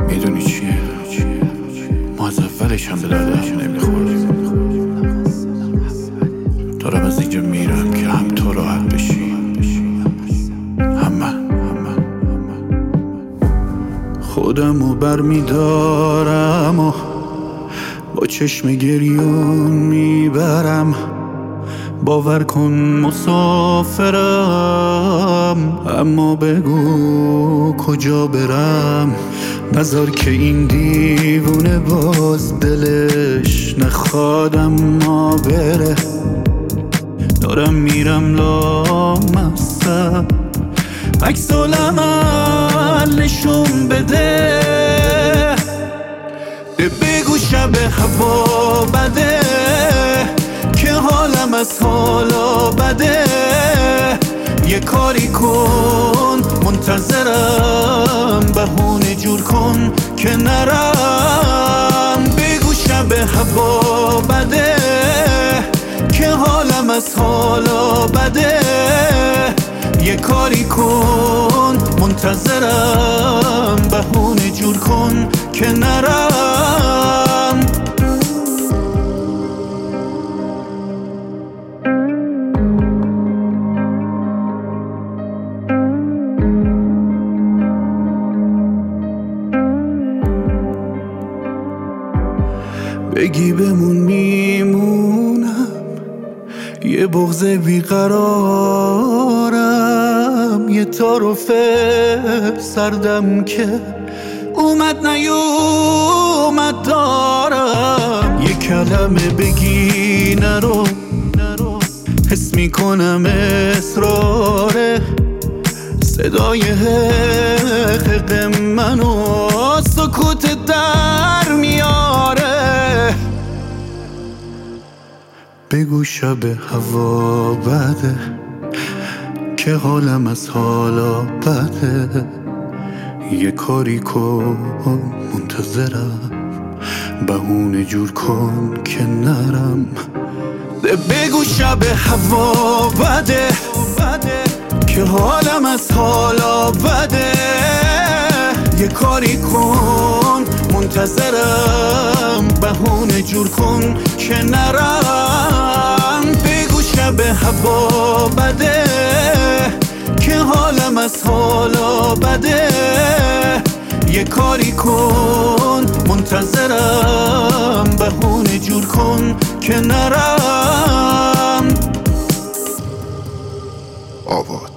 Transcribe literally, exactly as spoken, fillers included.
میدونی چیه؟ ما از اولش هم به دردش نمیخوردیم. دارم از اینجا میرم که هم تو راحت بشی هم من. خودمو بر میدارم و با چشم گریون میبرم. باور کن مسافرم، اما بگو کجا برم. نذار که این دیوونه باز دلش نخوادم ما بره. دارم میرم لامصب، عکس العمل نشون بده. بگو شب هوا بده که حالم از حالا بده. یه کاری کن منتظرم، بهونه جور کن که نرم. بگو شب هوا بده که حالم از حالا بده. یه کاری کن منتظرم، بهونه جور کن که نرم. بگی بمون میمونم، یه بغض بیقرارم. یه تعارف سردم که اومد نیومد دارم. یه کلمه بگی نرو، حس میکنم اصراره. صدای حق منو سکوت در میاره. بگو شب هوا بده که حالم از حالا بده. یه کاری کن منتظرم، بهونه جور کن که نرم. بگو شب هوا بده که حالم از حالا بده. یه کاری کن منتظرم، بهونه جور کن که نرم. بگو شب هوا بده که حالم از حالا بده. یه کاری کن منتظرم، بهونه جور کن که نرم. آباد